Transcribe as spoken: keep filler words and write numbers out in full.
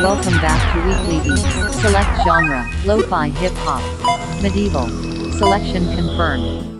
Welcome back to Weekly Beat. Select genre, lo-fi hip hop. Medieval. Selection confirmed.